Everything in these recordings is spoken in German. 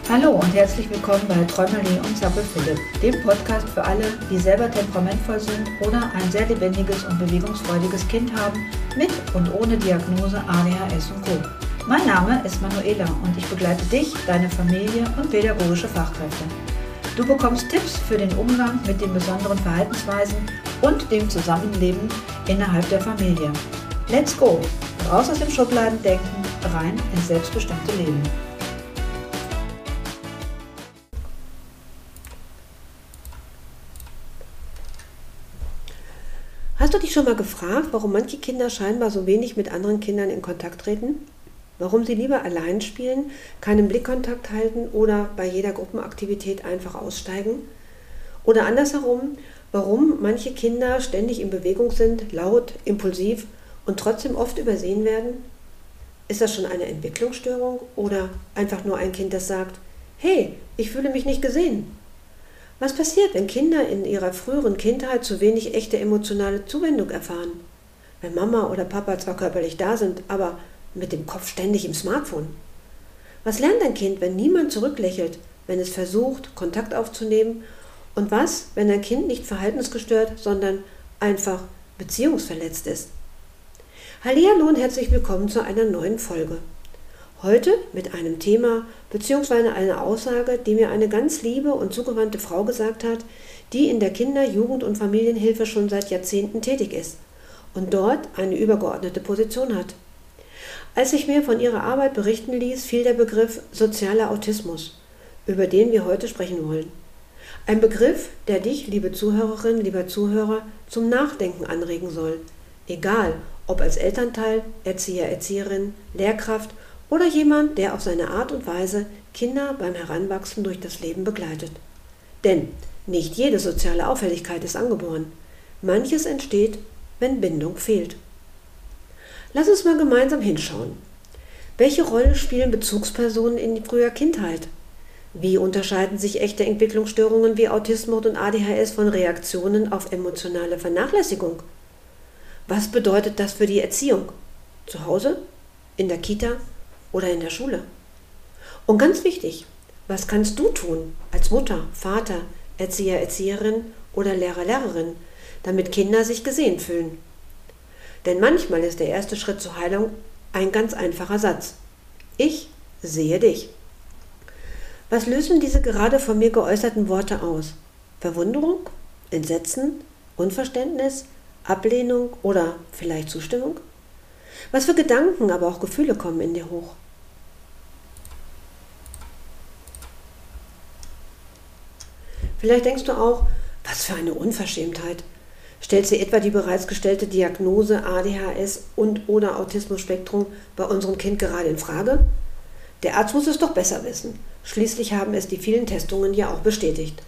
Hallo und herzlich willkommen bei Träumerli und Zappel Philipp, dem Podcast für alle, die selber temperamentvoll sind oder ein sehr lebendiges und bewegungsfreudiges Kind haben, mit und ohne Diagnose ADHS und Co. Mein Name ist Manuela und ich begleite dich, deine Familie und pädagogische Fachkräfte. Du bekommst Tipps für den Umgang mit den besonderen Verhaltensweisen und dem Zusammenleben innerhalb der Familie. Let's go! Raus aus dem Schubladendenken, rein ins selbstbestimmte Leben. Hast du dich schon mal gefragt, warum manche Kinder scheinbar so wenig mit anderen Kindern in Kontakt treten? Warum sie lieber allein spielen, keinen Blickkontakt halten oder bei jeder Gruppenaktivität einfach aussteigen? Oder andersherum, warum manche Kinder ständig in Bewegung sind, laut, impulsiv und trotzdem oft übersehen werden? Ist das schon eine Entwicklungsstörung oder einfach nur ein Kind, das sagt, hey, ich fühle mich nicht gesehen? Was passiert, wenn Kinder in ihrer früheren Kindheit zu wenig echte emotionale Zuwendung erfahren? Wenn Mama oder Papa zwar körperlich da sind, aber mit dem Kopf ständig im Smartphone? Was lernt ein Kind, wenn niemand zurücklächelt, wenn es versucht, Kontakt aufzunehmen? Und was, wenn ein Kind nicht verhaltensgestört, sondern einfach beziehungsverletzt ist? Hallihallo und herzlich willkommen zu einer neuen Folge. Heute mit einem Thema bzw. einer Aussage, die mir eine ganz liebe und zugewandte Frau gesagt hat, die in der Kinder-, Jugend- und Familienhilfe schon seit Jahrzehnten tätig ist und dort eine übergeordnete Position hat. Als ich mir von ihrer Arbeit berichten ließ, fiel der Begriff sozialer Autismus, über den wir heute sprechen wollen. Ein Begriff, der dich, liebe Zuhörerin, lieber Zuhörer, zum Nachdenken anregen soll, egal ob als Elternteil, Erzieher, Erzieherin, Lehrkraft oder jemand, der auf seine Art und Weise Kinder beim Heranwachsen durch das Leben begleitet. Denn nicht jede soziale Auffälligkeit ist angeboren. Manches entsteht, wenn Bindung fehlt. Lass uns mal gemeinsam hinschauen. Welche Rolle spielen Bezugspersonen in früher Kindheit? Wie unterscheiden sich echte Entwicklungsstörungen wie Autismus und ADHS von Reaktionen auf emotionale Vernachlässigung? Was bedeutet das für die Erziehung? Zu Hause? In der Kita? Oder in der Schule? Und ganz wichtig, was kannst du tun als Mutter, Vater, Erzieher, Erzieherin oder Lehrer, Lehrerin, damit Kinder sich gesehen fühlen? Denn manchmal ist der erste Schritt zur Heilung ein ganz einfacher Satz. Ich sehe dich. Was lösen diese gerade von mir geäußerten Worte aus? Verwunderung? Entsetzen? Unverständnis? Ablehnung oder vielleicht Zustimmung? Was für Gedanken, aber auch Gefühle kommen in dir hoch? Vielleicht denkst du auch, was für eine Unverschämtheit. Stellt sie etwa die bereits gestellte Diagnose ADHS und/oder Autismus-Spektrum bei unserem Kind gerade in Frage? Der Arzt muss es doch besser wissen. Schließlich haben es die vielen Testungen ja auch bestätigt.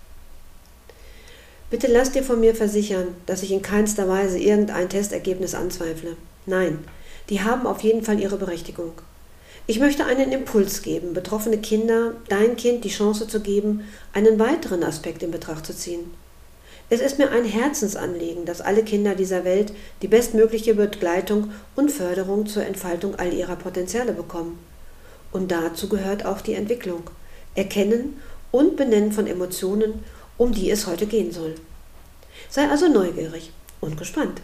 Bitte lass dir von mir versichern, dass ich in keinster Weise irgendein Testergebnis anzweifle. Nein, die haben auf jeden Fall ihre Berechtigung. Ich möchte einen Impuls geben, betroffene Kinder, dein Kind die Chance zu geben, einen weiteren Aspekt in Betracht zu ziehen. Es ist mir ein Herzensanliegen, dass alle Kinder dieser Welt die bestmögliche Begleitung und Förderung zur Entfaltung all ihrer Potenziale bekommen. Und dazu gehört auch die Entwicklung, Erkennen und Benennen von Emotionen, um die es heute gehen soll. Sei also neugierig und gespannt.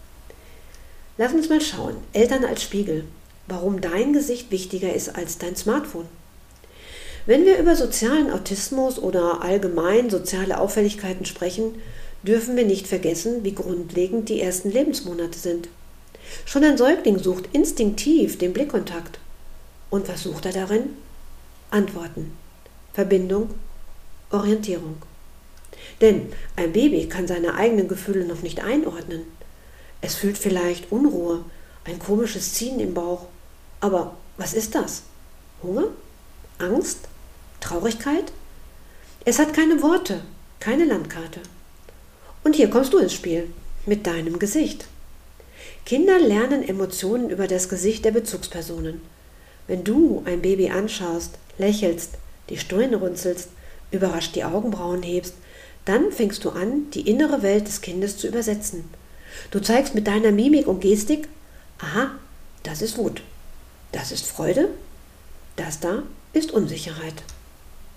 Lass uns mal schauen, Eltern als Spiegel, warum dein Gesicht wichtiger ist als dein Smartphone. Wenn wir über sozialen Autismus oder allgemein soziale Auffälligkeiten sprechen, dürfen wir nicht vergessen, wie grundlegend die ersten Lebensmonate sind. Schon ein Säugling sucht instinktiv den Blickkontakt. Und was sucht er darin? Antworten, Verbindung, Orientierung. Denn ein Baby kann seine eigenen Gefühle noch nicht einordnen. Es fühlt vielleicht Unruhe, ein komisches Ziehen im Bauch. Aber was ist das? Hunger? Angst? Traurigkeit? Es hat keine Worte, keine Landkarte. Und hier kommst du ins Spiel, mit deinem Gesicht. Kinder lernen Emotionen über das Gesicht der Bezugspersonen. Wenn du ein Baby anschaust, lächelst, die Stirn runzelst, überrascht die Augenbrauen hebst, dann fängst du an, die innere Welt des Kindes zu übersetzen. Du zeigst mit deiner Mimik und Gestik, aha, das ist Wut, das ist Freude, das da ist Unsicherheit.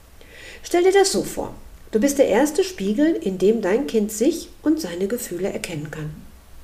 Stell dir das so vor. Du bist der erste Spiegel, in dem dein Kind sich und seine Gefühle erkennen kann.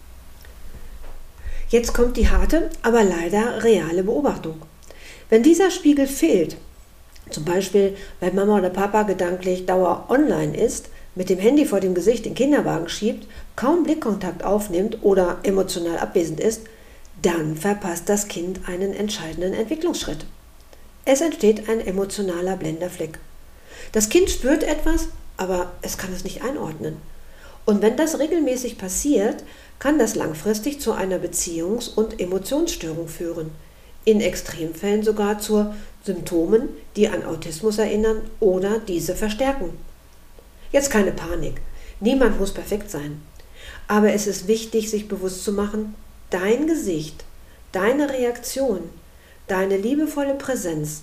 Jetzt kommt die harte, aber leider reale Beobachtung. Wenn dieser Spiegel fehlt, zum Beispiel, weil Mama oder Papa gedanklich Dauer online ist, mit dem Handy vor dem Gesicht den Kinderwagen schiebt, kaum Blickkontakt aufnimmt oder emotional abwesend ist, dann verpasst das Kind einen entscheidenden Entwicklungsschritt. Es entsteht ein emotionaler Blenderfleck. Das Kind spürt etwas, aber es kann es nicht einordnen. Und wenn das regelmäßig passiert, kann das langfristig zu einer Beziehungs- und Emotionsstörung führen. In Extremfällen sogar zu Symptomen, die an Autismus erinnern oder diese verstärken. Jetzt keine Panik. Niemand muss perfekt sein. Aber es ist wichtig, sich bewusst zu machen, dein Gesicht, deine Reaktion, deine liebevolle Präsenz,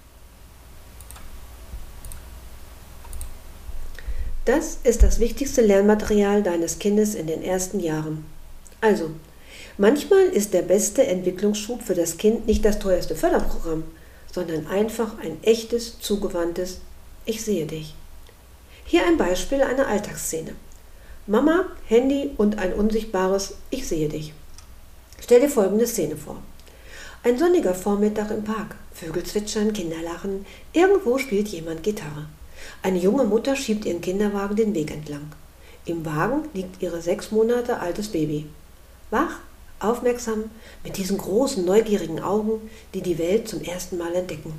das ist das wichtigste Lernmaterial deines Kindes in den ersten Jahren. Also, manchmal ist der beste Entwicklungsschub für das Kind nicht das teuerste Förderprogramm, sondern einfach ein echtes, zugewandtes Ich sehe dich. Hier ein Beispiel einer Alltagsszene. Mama, Handy und ein unsichtbares Ich sehe dich. Stell dir folgende Szene vor. Ein sonniger Vormittag im Park. Vögel zwitschern, Kinder lachen. Irgendwo spielt jemand Gitarre. Eine junge Mutter schiebt ihren Kinderwagen den Weg entlang. Im Wagen liegt ihr 6 Monate altes Baby. Wach, aufmerksam, mit diesen großen, neugierigen Augen, die die Welt zum ersten Mal entdecken.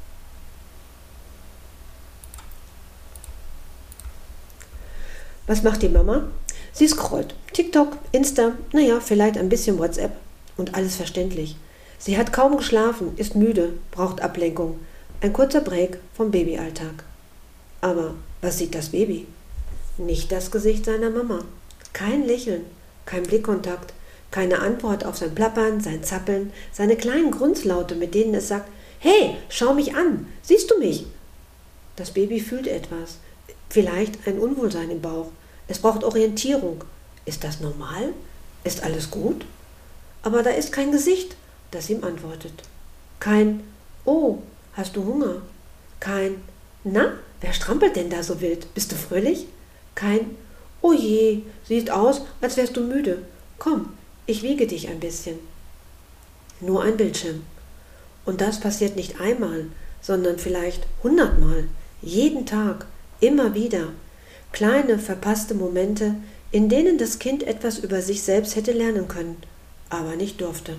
Was macht die Mama? Sie scrollt. TikTok, Insta, vielleicht ein bisschen WhatsApp. Und alles verständlich. Sie hat kaum geschlafen, ist müde, braucht Ablenkung. Ein kurzer Break vom Babyalltag. Aber was sieht das Baby? Nicht das Gesicht seiner Mama. Kein Lächeln, kein Blickkontakt, keine Antwort auf sein Plappern, sein Zappeln, seine kleinen Grunzlaute, mit denen es sagt, hey, schau mich an, siehst du mich? Das Baby fühlt etwas, vielleicht ein Unwohlsein im Bauch. Es braucht Orientierung. Ist das normal? Ist alles gut? Aber da ist kein Gesicht, das ihm antwortet. Kein, oh, hast du Hunger? Kein, na, wer strampelt denn da so wild? Bist du fröhlich? Kein, oh je, sieht aus, als wärst du müde. Komm, ich wiege dich ein bisschen. Nur ein Bildschirm. Und das passiert nicht einmal, sondern vielleicht 100-mal, jeden Tag, immer wieder. Kleine, verpasste Momente, in denen das Kind etwas über sich selbst hätte lernen können, aber nicht durfte.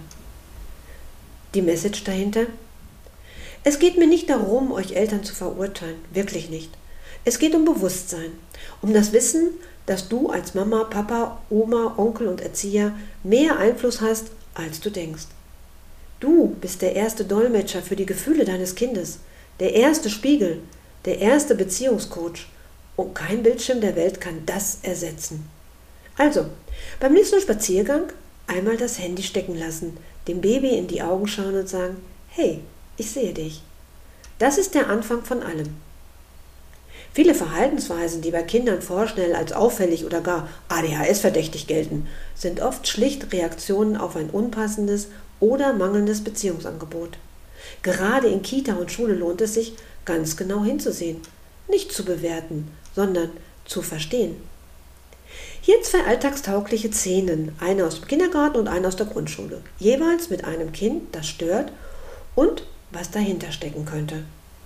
Die Message dahinter? Es geht mir nicht darum, euch Eltern zu verurteilen, wirklich nicht. Es geht um Bewusstsein, um das Wissen, dass du als Mama, Papa, Oma, Onkel und Erzieher mehr Einfluss hast, als du denkst. Du bist der erste Dolmetscher für die Gefühle deines Kindes, der erste Spiegel, der erste Beziehungscoach. Und kein Bildschirm der Welt kann das ersetzen. Also, beim nächsten Spaziergang einmal das Handy stecken lassen, dem Baby in die Augen schauen und sagen, hey, ich sehe dich. Das ist der Anfang von allem. Viele Verhaltensweisen, die bei Kindern vorschnell als auffällig oder gar ADHS-verdächtig gelten, sind oft schlicht Reaktionen auf ein unpassendes oder mangelndes Beziehungsangebot. Gerade in Kita und Schule lohnt es sich, ganz genau hinzusehen, nicht zu bewerten, sondern zu verstehen. Hier 2 alltagstaugliche Szenen, eine aus dem Kindergarten und eine aus der Grundschule, jeweils mit einem Kind, das stört und was dahinter stecken könnte.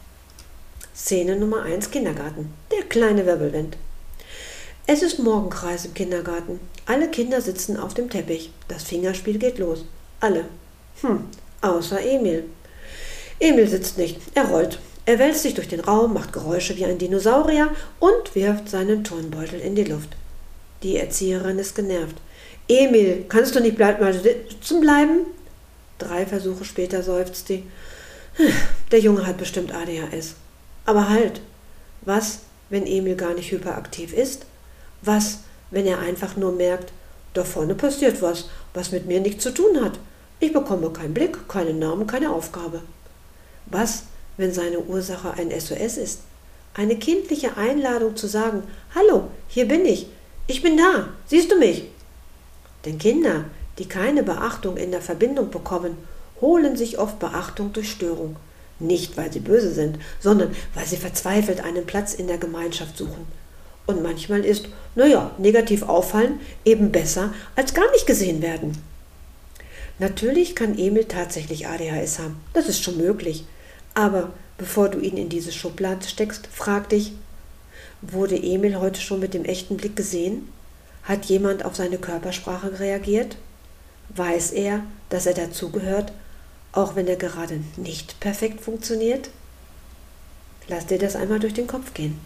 Szene Nummer 1, Kindergarten. Der kleine Wirbelwind. Es ist Morgenkreis im Kindergarten. Alle Kinder sitzen auf dem Teppich. Das Fingerspiel geht los. Alle. Außer Emil. Emil sitzt nicht. Er rollt. Er wälzt sich durch den Raum, macht Geräusche wie ein Dinosaurier und wirft seinen Turnbeutel in die Luft. Die Erzieherin ist genervt. Emil, kannst du nicht mal sitzen bleiben? 3 Versuche später seufzt sie. Der Junge hat bestimmt ADHS. Aber halt, was, wenn Emil gar nicht hyperaktiv ist? Was, wenn er einfach nur merkt, da vorne passiert was, was mit mir nichts zu tun hat? Ich bekomme keinen Blick, keinen Namen, keine Aufgabe. Was, wenn seine Ursache ein SOS ist? Eine kindliche Einladung zu sagen, hallo, hier bin ich bin da, siehst du mich? Denn Kinder, die keine Beachtung in der Verbindung bekommen, holen sich oft Beachtung durch Störung. Nicht, weil sie böse sind, sondern weil sie verzweifelt einen Platz in der Gemeinschaft suchen. Und manchmal ist, negativ auffallen eben besser als gar nicht gesehen werden. Natürlich kann Emil tatsächlich ADHS haben, das ist schon möglich. Aber bevor du ihn in diese Schublade steckst, frag dich, wurde Emil heute schon mit dem echten Blick gesehen? Hat jemand auf seine Körpersprache reagiert? Weiß er, dass er dazugehört, auch wenn er gerade nicht perfekt funktioniert? Lass dir das einmal durch den Kopf gehen.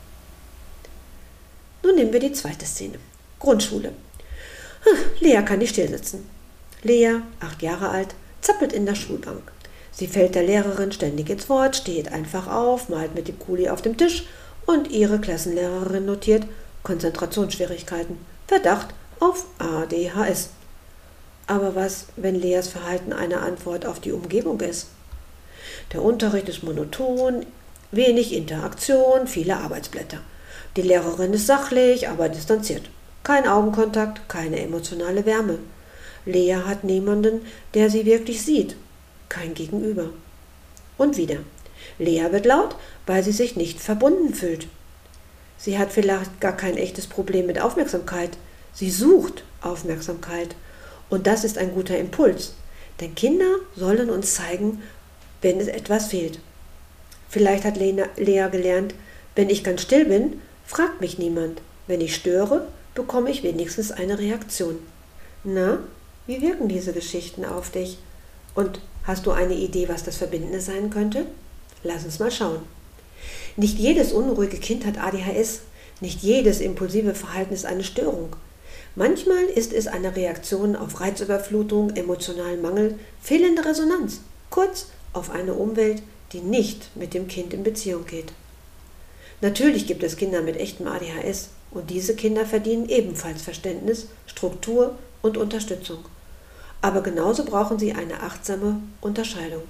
Nun nehmen wir die zweite Szene. Grundschule. Lea kann nicht stillsitzen. Lea, 8 Jahre alt, zappelt in der Schulbank. Sie fällt der Lehrerin ständig ins Wort, steht einfach auf, malt mit dem Kuli auf dem Tisch und ihre Klassenlehrerin notiert Konzentrationsschwierigkeiten, Verdacht auf ADHS. Aber was, wenn Leas Verhalten eine Antwort auf die Umgebung ist? Der Unterricht ist monoton, wenig Interaktion, viele Arbeitsblätter. Die Lehrerin ist sachlich, aber distanziert. Kein Augenkontakt, keine emotionale Wärme. Lea hat niemanden, der sie wirklich sieht. Kein Gegenüber. Und wieder. Lea wird laut, weil sie sich nicht verbunden fühlt. Sie hat vielleicht gar kein echtes Problem mit Aufmerksamkeit. Sie sucht Aufmerksamkeit. Und das ist ein guter Impuls. Denn Kinder sollen uns zeigen, wenn es etwas fehlt. Vielleicht hat Lea gelernt, wenn ich ganz still bin, fragt mich niemand. Wenn ich störe, bekomme ich wenigstens eine Reaktion. Na, wie wirken diese Geschichten auf dich? Und hast du eine Idee, was das Verbindende sein könnte? Lass uns mal schauen. Nicht jedes unruhige Kind hat ADHS. Nicht jedes impulsive Verhalten ist eine Störung. Manchmal ist es eine Reaktion auf Reizüberflutung, emotionalen Mangel, fehlende Resonanz. Kurz, auf eine Umwelt, die nicht mit dem Kind in Beziehung geht. Natürlich gibt es Kinder mit echtem ADHS und diese Kinder verdienen ebenfalls Verständnis, Struktur und Unterstützung. Aber genauso brauchen sie eine achtsame Unterscheidung.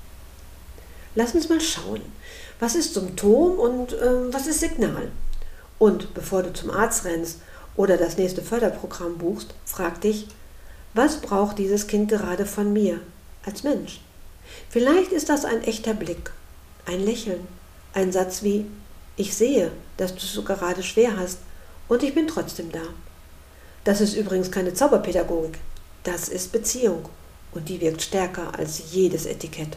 Lass uns mal schauen, was ist Symptom und was ist Signal? Und bevor du zum Arzt rennst oder das nächste Förderprogramm buchst, frag dich, was braucht dieses Kind gerade von mir als Mensch? Vielleicht ist das ein echter Blick, ein Lächeln, ein Satz wie, ich sehe, dass du es so gerade schwer hast und ich bin trotzdem da. Das ist übrigens keine Zauberpädagogik, das ist Beziehung und die wirkt stärker als jedes Etikett.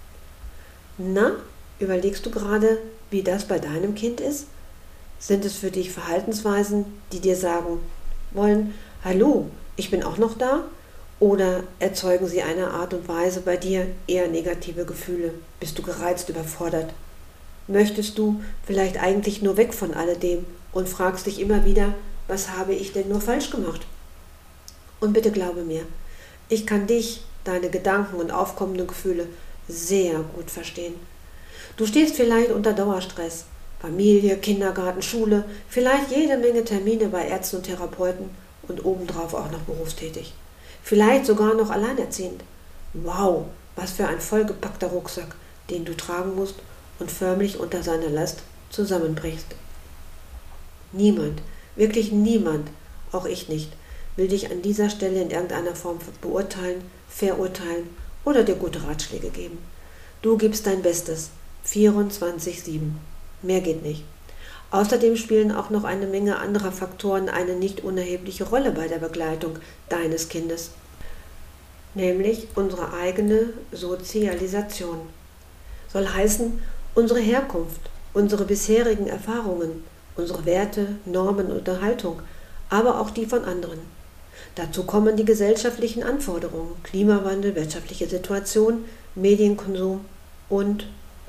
Na, überlegst du gerade, wie das bei deinem Kind ist? Sind es für dich Verhaltensweisen, die dir sagen wollen, hallo, ich bin auch noch da? Oder erzeugen sie eine Art und Weise bei dir eher negative Gefühle? Bist du gereizt, überfordert? Möchtest du vielleicht eigentlich nur weg von alledem und fragst dich immer wieder, was habe ich denn nur falsch gemacht? Und bitte glaube mir, ich kann dich, deine Gedanken und aufkommenden Gefühle sehr gut verstehen. Du stehst vielleicht unter Dauerstress, Familie, Kindergarten, Schule, vielleicht jede Menge Termine bei Ärzten und Therapeuten und obendrauf auch noch berufstätig. Vielleicht sogar noch alleinerziehend. Wow, was für ein vollgepackter Rucksack, den du tragen musst und förmlich unter seiner Last zusammenbrichst. Niemand, wirklich niemand, auch ich nicht, will dich an dieser Stelle in irgendeiner Form beurteilen, verurteilen oder dir gute Ratschläge geben. Du gibst dein Bestes, 24/7. Mehr geht nicht. Außerdem spielen auch noch eine Menge anderer Faktoren eine nicht unerhebliche Rolle bei der Begleitung deines Kindes, nämlich unsere eigene Sozialisation. Soll heißen, unsere Herkunft, unsere bisherigen Erfahrungen, unsere Werte, Normen und Haltung, aber auch die von anderen. Dazu kommen die gesellschaftlichen Anforderungen, Klimawandel, wirtschaftliche Situation, Medienkonsum und.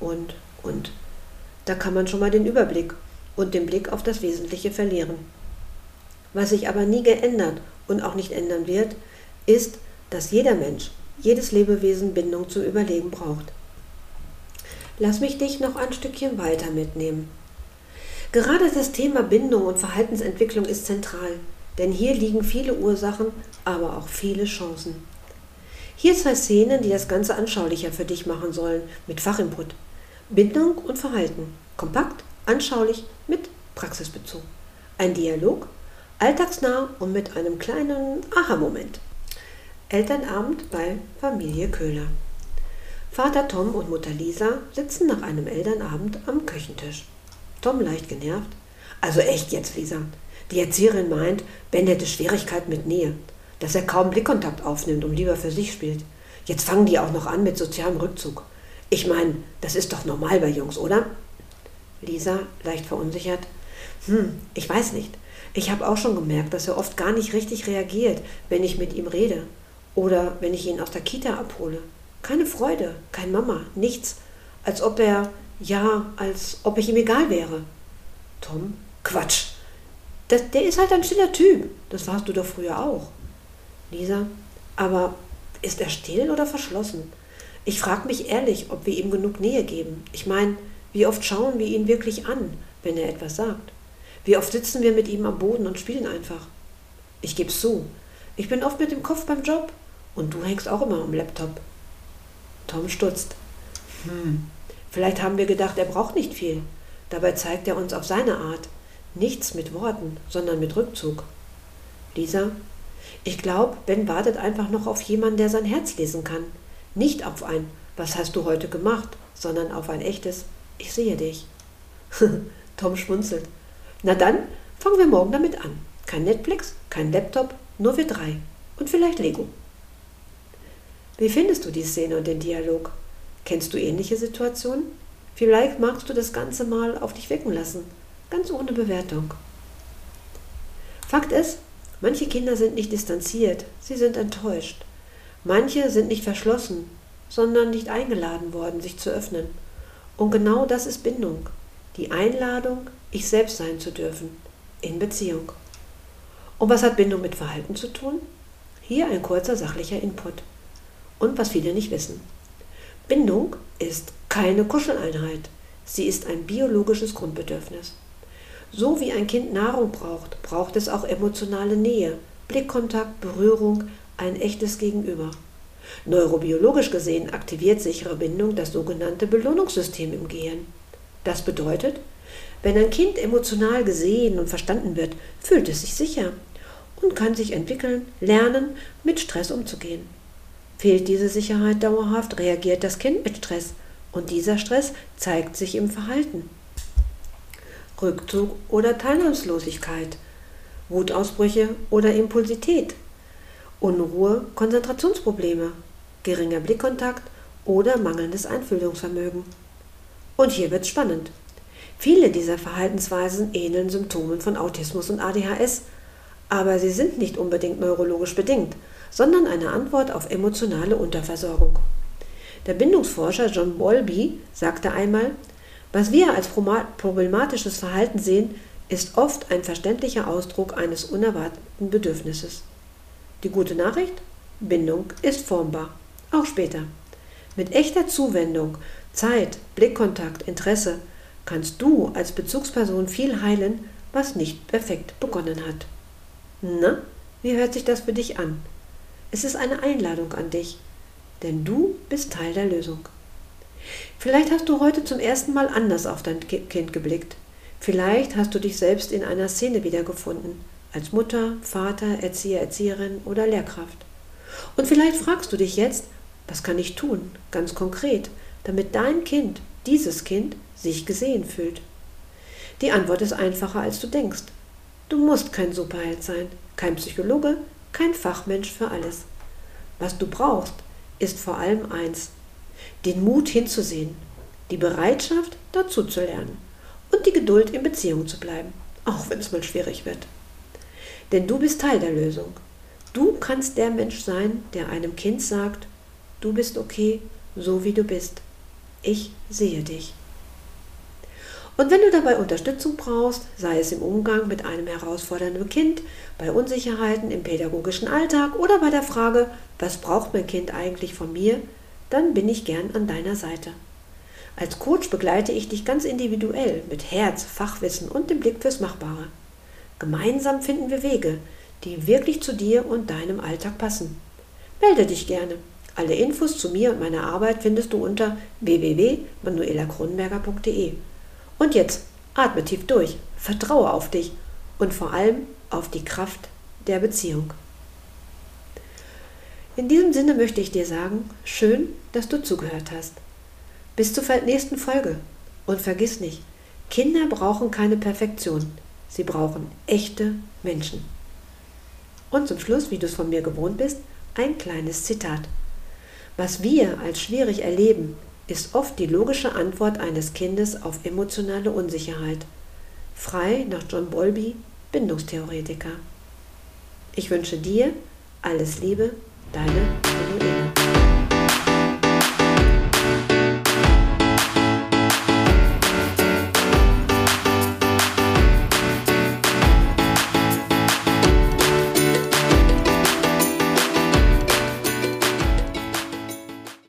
Da kann man schon mal den Überblick und den Blick auf das Wesentliche verlieren. Was sich aber nie geändert und auch nicht ändern wird, ist, dass jeder Mensch, jedes Lebewesen Bindung zum Überleben braucht. Lass mich dich noch ein Stückchen weiter mitnehmen. Gerade das Thema Bindung und Verhaltensentwicklung ist zentral, denn hier liegen viele Ursachen, aber auch viele Chancen. Hier 2 Szenen, die das Ganze anschaulicher für dich machen sollen, mit Fachinput. Bindung und Verhalten, kompakt, anschaulich, mit Praxisbezug. Ein Dialog, alltagsnah und mit einem kleinen Aha-Moment. Elternabend bei Familie Köhler. Vater Tom und Mutter Lisa sitzen nach einem Elternabend am Küchentisch. Tom leicht genervt. Also echt jetzt, Lisa. Die Erzieherin meint, Ben hätte Schwierigkeiten mit Nähe, dass er kaum Blickkontakt aufnimmt und lieber für sich spielt. Jetzt fangen die auch noch an mit sozialem Rückzug. Ich meine, das ist doch normal bei Jungs, oder? Lisa, leicht verunsichert. Ich weiß nicht. Ich habe auch schon gemerkt, dass er oft gar nicht richtig reagiert, wenn ich mit ihm rede oder wenn ich ihn aus der Kita abhole. Keine Freude, kein Mama, nichts. Als ob ich ihm egal wäre. Tom, Quatsch. Der ist halt ein stiller Typ. Das warst du doch früher auch. Lisa, aber ist er still oder verschlossen? Ich frage mich ehrlich, ob wir ihm genug Nähe geben. Ich meine, wie oft schauen wir ihn wirklich an, wenn er etwas sagt? Wie oft sitzen wir mit ihm am Boden und spielen einfach? Ich geb's zu. Ich bin oft mit dem Kopf beim Job und du hängst auch immer am Laptop. Tom stutzt. Vielleicht haben wir gedacht, er braucht nicht viel. Dabei zeigt er uns auf seine Art. Nichts mit Worten, sondern mit Rückzug. Lisa, ich glaube, Ben wartet einfach noch auf jemanden, der sein Herz lesen kann. Nicht auf ein, was hast du heute gemacht, sondern auf ein echtes, ich sehe dich. Tom schmunzelt. Na dann, fangen wir morgen damit an. Kein Netflix, kein Laptop, nur wir drei. Und vielleicht Lego. Wie findest du die Szene und den Dialog? Kennst du ähnliche Situationen? Vielleicht magst du das Ganze mal auf dich wirken lassen, ganz ohne Bewertung. Fakt ist, manche Kinder sind nicht distanziert, sie sind enttäuscht. Manche sind nicht verschlossen, sondern nicht eingeladen worden, sich zu öffnen. Und genau das ist Bindung, die Einladung, ich selbst sein zu dürfen, in Beziehung. Und was hat Bindung mit Verhalten zu tun? Hier ein kurzer sachlicher Input. Und was viele nicht wissen. Bindung ist keine Kuscheleinheit. Sie ist ein biologisches Grundbedürfnis. So wie ein Kind Nahrung braucht, braucht es auch emotionale Nähe, Blickkontakt, Berührung, ein echtes Gegenüber. Neurobiologisch gesehen aktiviert sichere Bindung das sogenannte Belohnungssystem im Gehirn. Das bedeutet, wenn ein Kind emotional gesehen und verstanden wird, fühlt es sich sicher und kann sich entwickeln, lernen, mit Stress umzugehen. Fehlt diese Sicherheit dauerhaft, reagiert das Kind mit Stress und dieser Stress zeigt sich im Verhalten. Rückzug oder Teilnahmslosigkeit, Wutausbrüche oder Impulsität, Unruhe, Konzentrationsprobleme, geringer Blickkontakt oder mangelndes Einfühlungsvermögen. Und hier wird's spannend. Viele dieser Verhaltensweisen ähneln Symptomen von Autismus und ADHS, aber sie sind nicht unbedingt neurologisch bedingt, sondern eine Antwort auf emotionale Unterversorgung. Der Bindungsforscher John Bowlby sagte einmal, was wir als problematisches Verhalten sehen, ist oft ein verständlicher Ausdruck eines unerwarteten Bedürfnisses. Die gute Nachricht? Bindung ist formbar, auch später. Mit echter Zuwendung, Zeit, Blickkontakt, Interesse kannst du als Bezugsperson viel heilen, was nicht perfekt begonnen hat. Na, wie hört sich das für dich an? Es ist eine Einladung an dich, denn du bist Teil der Lösung. Vielleicht hast du heute zum ersten Mal anders auf dein Kind geblickt. Vielleicht hast du dich selbst in einer Szene wiedergefunden, als Mutter, Vater, Erzieher, Erzieherin oder Lehrkraft. Und vielleicht fragst du dich jetzt, was kann ich tun, ganz konkret, damit dein Kind, dieses Kind, sich gesehen fühlt? Die Antwort ist einfacher, als du denkst. Du musst kein Superheld sein, kein Psychologe, kein Fachmensch für alles. Was du brauchst, ist vor allem eins: den Mut hinzusehen, die Bereitschaft dazu zu lernen und die Geduld in Beziehung zu bleiben, auch wenn es mal schwierig wird. Denn du bist Teil der Lösung. Du kannst der Mensch sein, der einem Kind sagt, du bist okay, so wie du bist. Ich sehe dich. Und wenn du dabei Unterstützung brauchst, sei es im Umgang mit einem herausfordernden Kind, bei Unsicherheiten im pädagogischen Alltag oder bei der Frage, was braucht mein Kind eigentlich von mir, dann bin ich gern an deiner Seite. Als Coach begleite ich dich ganz individuell mit Herz, Fachwissen und dem Blick fürs Machbare. Gemeinsam finden wir Wege, die wirklich zu dir und deinem Alltag passen. Melde dich gerne. Alle Infos zu mir und meiner Arbeit findest du unter www.manuelakronenberger.de. Und jetzt atme tief durch, vertraue auf dich und vor allem auf die Kraft der Beziehung. In diesem Sinne möchte ich dir sagen, schön, dass du zugehört hast. Bis zur nächsten Folge. Und vergiss nicht, Kinder brauchen keine Perfektion. Sie brauchen echte Menschen. Und zum Schluss, wie du es von mir gewohnt bist, ein kleines Zitat. Was wir als schwierig erleben, ist oft die logische Antwort eines Kindes auf emotionale Unsicherheit. Frei nach John Bowlby, Bindungstheoretiker. Ich wünsche dir alles Liebe, deine Manuela.